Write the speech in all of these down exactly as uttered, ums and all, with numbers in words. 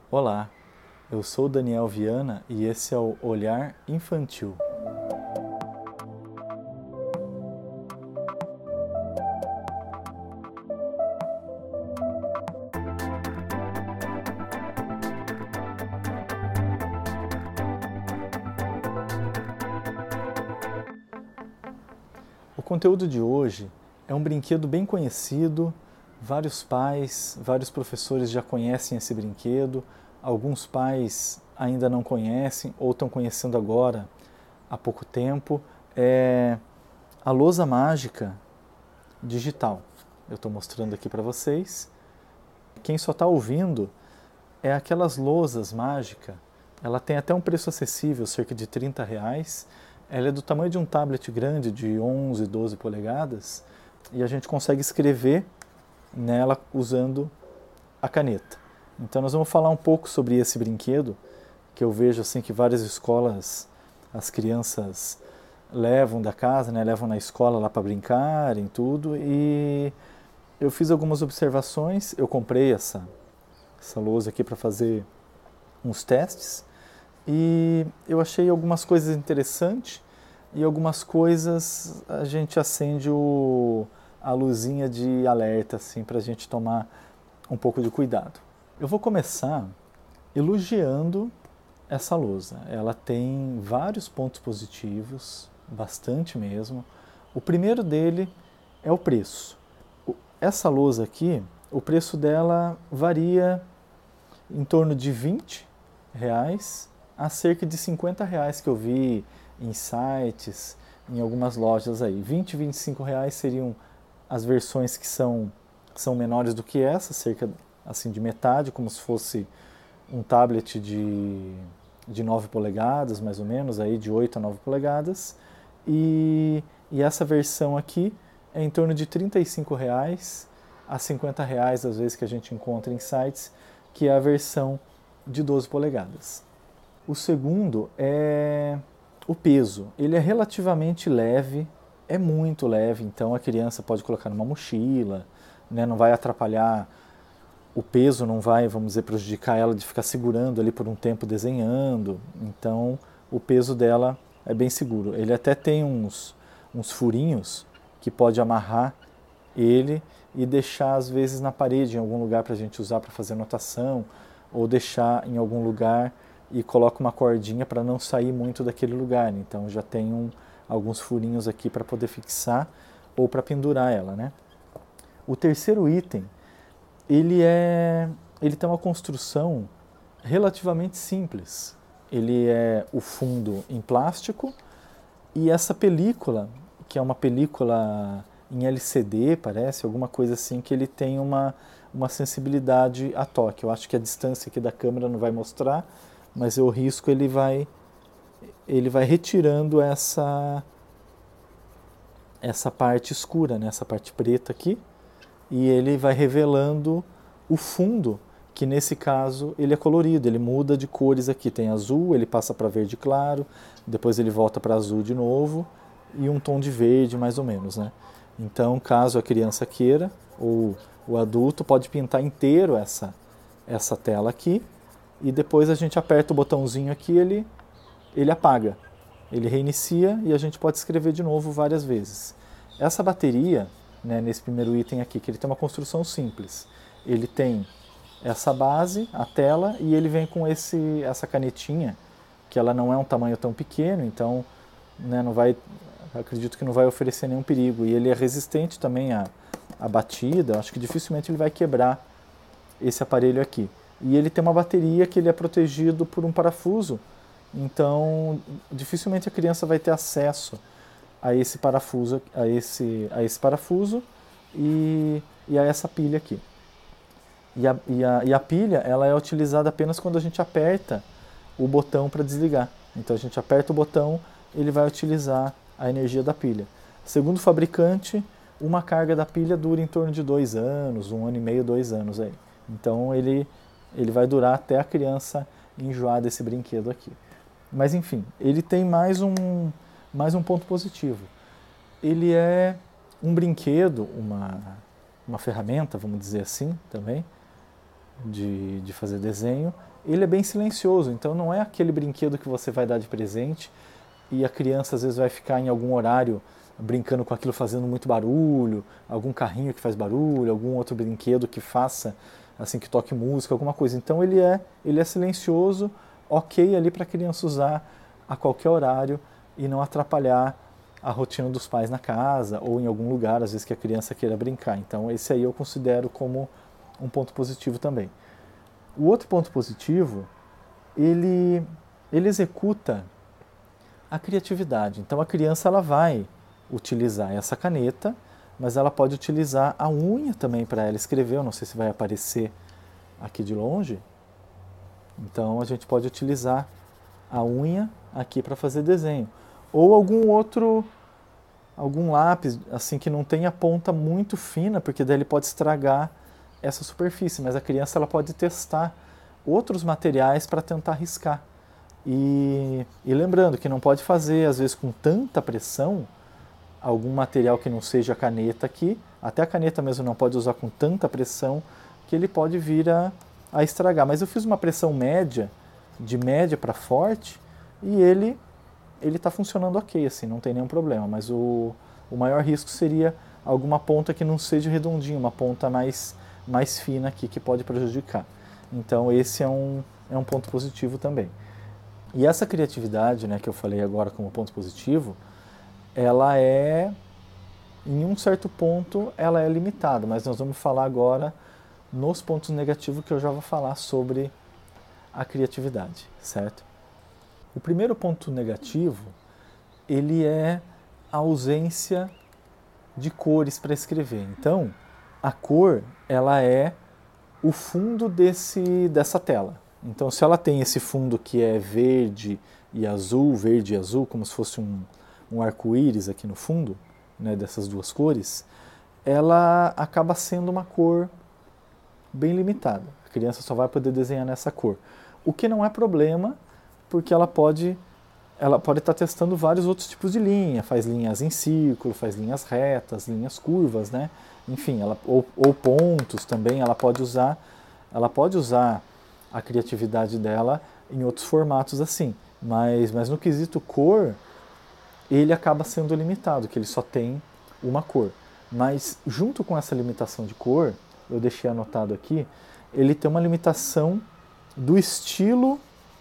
Olá, eu sou Daniel Viana e esse é o Olhar Infantil. O conteúdo de hoje é um brinquedo bem conhecido, vários pais, vários professores já conhecem esse brinquedo, alguns pais ainda não conhecem ou estão conhecendo agora há pouco tempo. É a lousa mágica digital. Eu estou mostrando aqui para vocês. Quem só está ouvindo é aquelas lousas mágicas. Ela tem até um preço acessível, cerca de trinta reais. Ela é do tamanho de um tablet grande, de onze, doze polegadas, e a gente consegue escrever nela usando a caneta. Então nós vamos falar um pouco sobre esse brinquedo, que eu vejo assim que várias escolas, as crianças levam da casa, né, levam na escola lá para brincarem, tudo, e eu fiz algumas observações. Eu comprei essa, essa lousa aqui para fazer uns testes, e eu achei algumas coisas interessantes e algumas coisas a gente acende o, a luzinha de alerta assim, para a gente tomar um pouco de cuidado. Eu vou começar elogiando essa lousa. Ela tem vários pontos positivos, bastante mesmo. O primeiro dele é o preço. Essa lousa aqui, o preço dela varia em torno de vinte reais a cerca de cinquenta reais, que eu vi em sites, em algumas lojas aí. vinte, vinte e cinco reais seriam as versões que são, são menores do que essa, cerca assim de metade, como se fosse um tablet de, de nove polegadas, mais ou menos, aí de oito a nove polegadas. E, e essa versão aqui é em torno de trinta e cinco reais a cinquenta reais, às vezes, que a gente encontra em sites, que é a versão de doze polegadas. O segundo é o peso. Ele é relativamente leve, é muito leve, então a criança pode colocar numa mochila, né, não vai atrapalhar, o peso não vai, vamos dizer, prejudicar ela de ficar segurando ali por um tempo desenhando. Então o peso dela é bem seguro. Ele até tem uns, uns furinhos que pode amarrar ele e deixar às vezes na parede, em algum lugar para a gente usar para fazer anotação, ou deixar em algum lugar e coloca uma cordinha para não sair muito daquele lugar. Então já tem um, alguns furinhos aqui para poder fixar ou para pendurar ela, né? O terceiro item, ele é, ele tem uma construção relativamente simples. Ele é o fundo em plástico e essa película, que é uma película em L C D, parece, alguma coisa assim, que ele tem uma, uma sensibilidade a toque. Eu acho que a distância aqui da câmera não vai mostrar, mas eu risco, ele vai, ele vai retirando essa, essa parte escura, né? Essa parte preta aqui, e ele vai revelando o fundo, que nesse caso ele é colorido, ele muda de cores aqui. Tem azul, ele passa para verde claro, depois ele volta para azul de novo, e um tom de verde mais ou menos, né? Então, caso a criança queira, ou o adulto, pode pintar inteiro essa, essa tela aqui, e depois a gente aperta o botãozinho aqui, ele, ele apaga, ele reinicia e a gente pode escrever de novo várias vezes. Essa bateria, né, nesse primeiro item aqui, que ele tem uma construção simples, ele tem essa base, a tela, e ele vem com esse, essa canetinha, que ela não é um tamanho tão pequeno, então, né, não vai, acredito que não vai oferecer nenhum perigo. E ele é resistente também à, à batida, acho que dificilmente ele vai quebrar esse aparelho aqui. E ele tem uma bateria que ele é protegido por um parafuso, então dificilmente a criança vai ter acesso a esse parafuso, a esse, a esse parafuso e, e a essa pilha aqui. E a, e, a, e a pilha, ela é utilizada apenas quando a gente aperta o botão para desligar. Então a gente aperta o botão, ele vai utilizar a energia da pilha. Segundo o fabricante, uma carga da pilha dura em torno de dois anos, um ano e meio, dois anos aí. Então ele, ele vai durar até a criança enjoar desse brinquedo aqui. Mas enfim, ele tem mais um, mais um ponto positivo. Ele é um brinquedo, uma, uma ferramenta, vamos dizer assim também, de, de fazer desenho, ele é bem silencioso, então não é aquele brinquedo que você vai dar de presente e a criança às vezes vai ficar em algum horário brincando com aquilo fazendo muito barulho, algum carrinho que faz barulho, algum outro brinquedo que faça, assim, que toque música, alguma coisa. Então ele é, ele é silencioso, ok ali para a criança usar a qualquer horário e não atrapalhar a rotina dos pais na casa ou em algum lugar, às vezes que a criança queira brincar. Então esse aí eu considero como um ponto positivo também. O outro ponto positivo, ele, ele executa a criatividade. Então a criança ela vai utilizar essa caneta, mas ela pode utilizar a unha também para ela escrever. Eu não sei se vai aparecer aqui de longe. Então a gente pode utilizar a unha aqui para fazer desenho. Ou algum outro, algum lápis assim que não tenha ponta muito fina, porque daí ele pode estragar essa superfície, mas a criança ela pode testar outros materiais para tentar riscar. E, e lembrando que não pode fazer, às vezes, com tanta pressão, algum material que não seja a caneta aqui, até a caneta mesmo não pode usar com tanta pressão, que ele pode vir a, a estragar. Mas eu fiz uma pressão média, de média para forte, e ele ele está funcionando ok, assim, não tem nenhum problema. Mas o, o maior risco seria alguma ponta que não seja redondinha, uma ponta mais mais fina aqui que pode prejudicar. Então esse é um, é um ponto positivo também. E essa criatividade, né, que eu falei agora como ponto positivo, ela é, em um certo ponto, ela é limitada, mas nós vamos falar agora nos pontos negativos que eu já vou falar sobre a criatividade, certo? O primeiro ponto negativo, ele é a ausência de cores para escrever. Então, a cor, ela é o fundo desse, dessa tela. Então, se ela tem esse fundo que é verde e azul, verde e azul, como se fosse um, um arco-íris aqui no fundo, né, dessas duas cores, ela acaba sendo uma cor bem limitada. A criança só vai poder desenhar nessa cor. O que não é problema, porque ela pode ela pode estar testando vários outros tipos de linha, faz linhas em círculo, faz linhas retas, linhas curvas, né? Enfim, ela, ou, ou pontos também, ela pode usar, ela pode usar a criatividade dela em outros formatos assim, mas, mas no quesito cor, ele acaba sendo limitado, que ele só tem uma cor. Mas junto com essa limitação de cor, eu deixei anotado aqui, ele tem uma limitação do estilo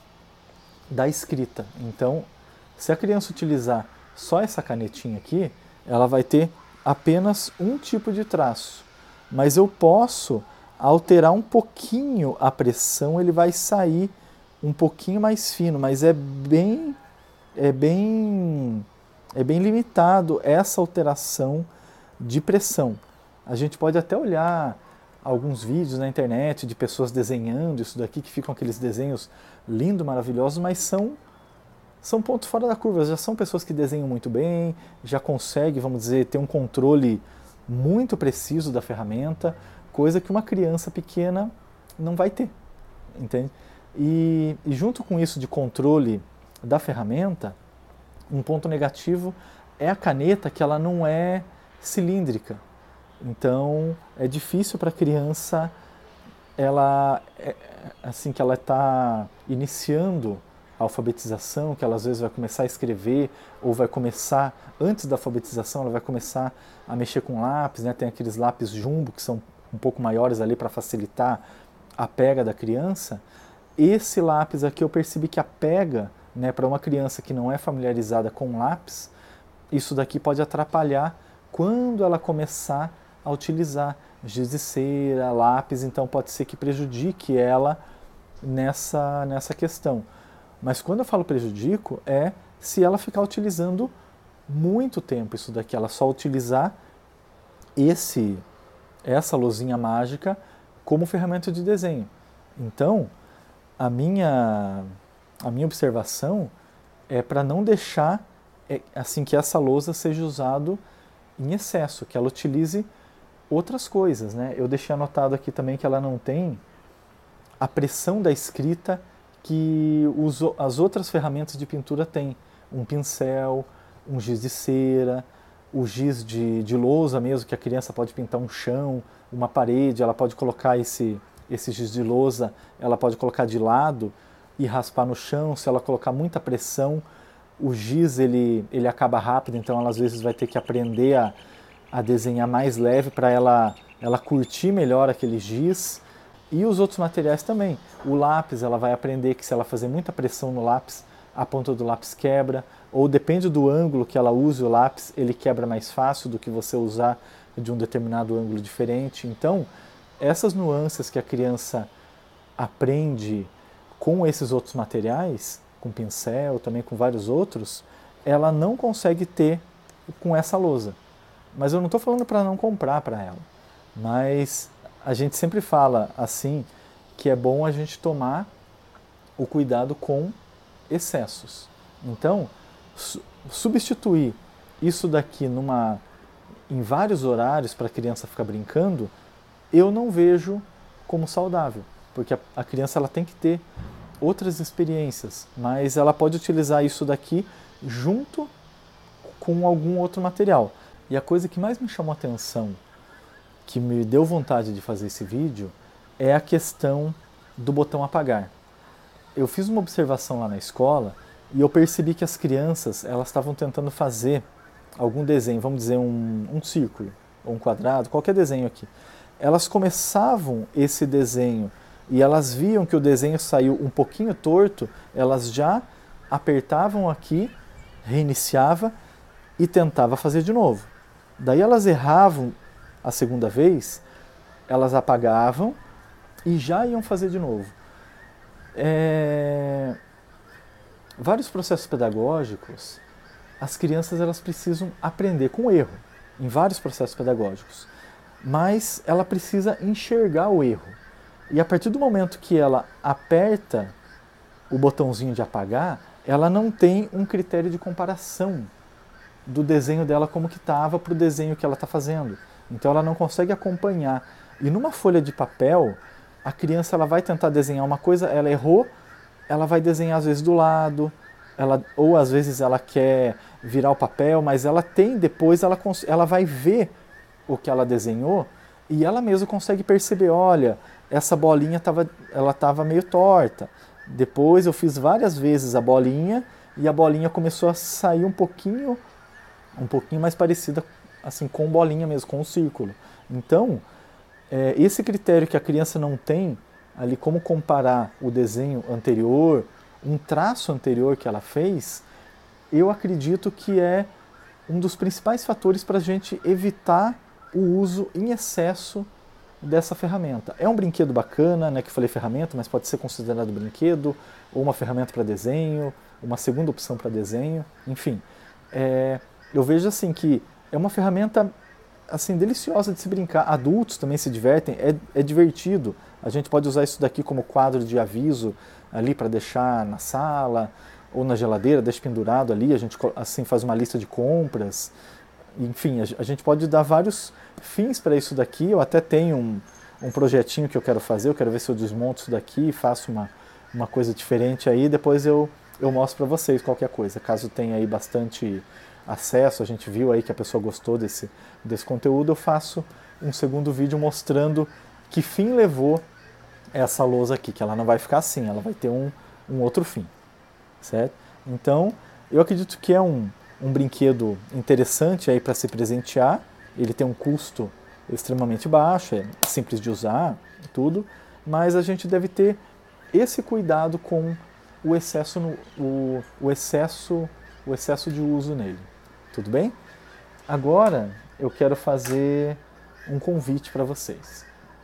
da escrita. Então, se a criança utilizar só essa canetinha aqui, ela vai ter apenas um tipo de traço. Mas eu posso alterar um pouquinho a pressão, ele vai sair um pouquinho mais fino, mas é bem é bem é bem limitado essa alteração de pressão. A gente pode até olhar alguns vídeos na internet de pessoas desenhando isso daqui, que ficam aqueles desenhos lindos, maravilhosos, mas são, são pontos fora da curva. Já são pessoas que desenham muito bem, já conseguem, vamos dizer, ter um controle muito preciso da ferramenta, coisa que uma criança pequena não vai ter, entende? E, e junto com isso de controle da ferramenta, um ponto negativo é a caneta, que ela não é cilíndrica. Então é difícil para a criança, ela, assim que ela está iniciando a alfabetização, que ela às vezes vai começar a escrever, ou vai começar, antes da alfabetização, ela vai começar a mexer com lápis, né? Tem aqueles lápis jumbo que são um pouco maiores ali para facilitar a pega da criança. Esse lápis aqui eu percebi que a pega, né, para uma criança que não é familiarizada com lápis, isso daqui pode atrapalhar quando ela começar a utilizar giz de cera, lápis, então pode ser que prejudique ela nessa, nessa questão. Mas quando eu falo prejudico, é se ela ficar utilizando muito tempo isso daqui, ela só utilizar esse, essa luzinha mágica como ferramenta de desenho. Então, a minha, a minha observação é para não deixar é, assim que essa lousa seja usado em excesso, que ela utilize outras coisas, né? Eu deixei anotado aqui também que ela não tem a pressão da escrita que os, as outras ferramentas de pintura têm. Um pincel, um giz de cera, o giz de, de lousa mesmo, que a criança pode pintar um chão, uma parede, ela pode colocar esse, esse giz de lousa, ela pode colocar de lado e raspar no chão. Se ela colocar muita pressão, o giz ele, ele acaba rápido, então ela às vezes vai ter que aprender a, a desenhar mais leve para ela, ela curtir melhor aquele giz. E os outros materiais também. O lápis, ela vai aprender que se ela fazer muita pressão no lápis, a ponta do lápis quebra, ou depende do ângulo que ela use o lápis, ele quebra mais fácil do que você usar de um determinado ângulo diferente. Então, essas nuances que a criança aprende com esses outros materiais, com pincel, também com vários outros, ela não consegue ter com essa lousa. Mas eu não estou falando para não comprar para ela, mas a gente sempre fala assim que é bom a gente tomar o cuidado com excessos. Então, su substituir isso daqui numa, em vários horários para a criança ficar brincando, eu não vejo como saudável, porque a, a criança ela tem que ter outras experiências, mas ela pode utilizar isso daqui junto com algum outro material. E a coisa que mais me chamou a atenção, que me deu vontade de fazer esse vídeo, é a questão do botão apagar. Eu fiz uma observação lá na escola e eu percebi que as crianças elas estavam tentando fazer algum desenho, vamos dizer um, um círculo, ou um quadrado, qualquer desenho aqui. Elas começavam esse desenho e elas viam que o desenho saiu um pouquinho torto, elas já apertavam aqui, reiniciava e tentava fazer de novo. Daí elas erravam a segunda vez, elas apagavam e já iam fazer de novo. É... Vários processos pedagógicos, as crianças elas precisam aprender com erro, em vários processos pedagógicos, mas ela precisa enxergar o erro. E a partir do momento que ela aperta o botãozinho de apagar, ela não tem um critério de comparação do desenho dela como que estava para o desenho que ela está fazendo. Então ela não consegue acompanhar. E numa folha de papel, a criança ela vai tentar desenhar uma coisa, ela errou, ela vai desenhar às vezes do lado, ela, ou às vezes ela quer virar o papel, mas ela tem, depois ela, ela vai ver o que ela desenhou e ela mesma consegue perceber, olha, essa bolinha tava, ela estava meio torta. Depois eu fiz várias vezes a bolinha e a bolinha começou a sair um pouquinho, um pouquinho mais parecida assim, com bolinha mesmo, com um círculo. Então, é, esse critério que a criança não tem, ali como comparar o desenho anterior, um traço anterior que ela fez, eu acredito que é um dos principais fatores para a gente evitar o uso em excesso dessa ferramenta. É um brinquedo bacana, né, que eu falei ferramenta, mas pode ser considerado brinquedo, ou uma ferramenta para desenho, uma segunda opção para desenho, enfim. É, eu vejo assim que é uma ferramenta assim, deliciosa de se brincar. Adultos também se divertem, é, é divertido. A gente pode usar isso daqui como quadro de aviso ali para deixar na sala ou na geladeira, deixa pendurado ali, a gente assim faz uma lista de compras. Enfim, a gente pode dar vários fins para isso daqui. Eu até tenho um, um projetinho que eu quero fazer, eu quero ver se eu desmonto isso daqui e faço uma, uma coisa diferente aí, depois eu, eu mostro para vocês qualquer coisa. Caso tenha aí bastante acesso, a gente viu aí que a pessoa gostou desse, desse conteúdo, eu faço um segundo vídeo mostrando que fim levou essa lousa aqui, que ela não vai ficar assim, ela vai ter um, um outro fim, certo? Então, eu acredito que é um, um brinquedo interessante aí para se presentear, ele tem um custo extremamente baixo, é simples de usar, tudo, mas a gente deve ter esse cuidado com o excesso, no, o, o excesso, o excesso de uso nele. Tudo bem? Agora eu quero fazer um convite para vocês.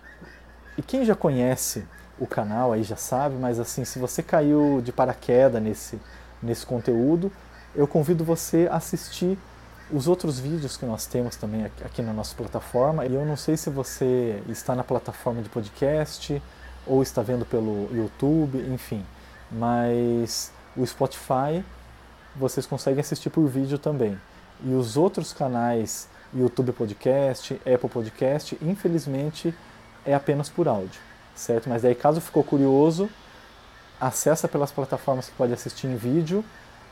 E quem já conhece o canal aí já sabe, mas assim, se você caiu de paraquedas nesse, nesse conteúdo, eu convido você a assistir os outros vídeos que nós temos também aqui na nossa plataforma. E eu não sei se você está na plataforma de podcast ou está vendo pelo YouTube, enfim, mas o Spotify vocês conseguem assistir por vídeo também. E os outros canais, YouTube Podcast, Apple Podcast, infelizmente é apenas por áudio, certo? Mas daí, caso ficou curioso, acessa pelas plataformas que pode assistir em vídeo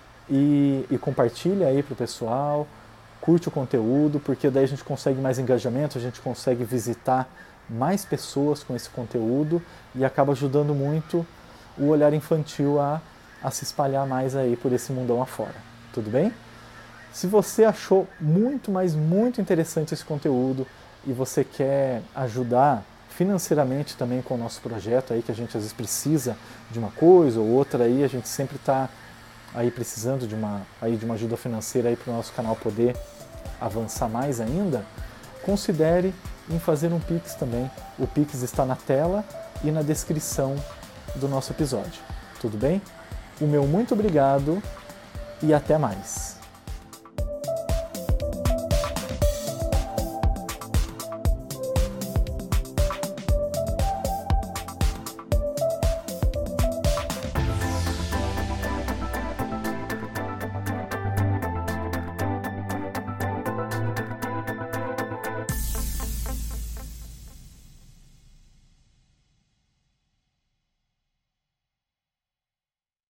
e, e compartilha aí para o pessoal, curte o conteúdo, porque daí a gente consegue mais engajamento, a gente consegue visitar mais pessoas com esse conteúdo e acaba ajudando muito o olhar infantil a, a se espalhar mais aí por esse mundão afora. Tudo bem? Se você achou muito, mas muito interessante esse conteúdo e você quer ajudar financeiramente também com o nosso projeto aí, que a gente às vezes precisa de uma coisa ou outra aí, a gente sempre está aí precisando de uma, aí de uma ajuda financeira aí para o nosso canal poder avançar mais ainda, considere em fazer um Pix também. O Pix está na tela e na descrição do nosso episódio. Tudo bem? O meu muito obrigado e até mais.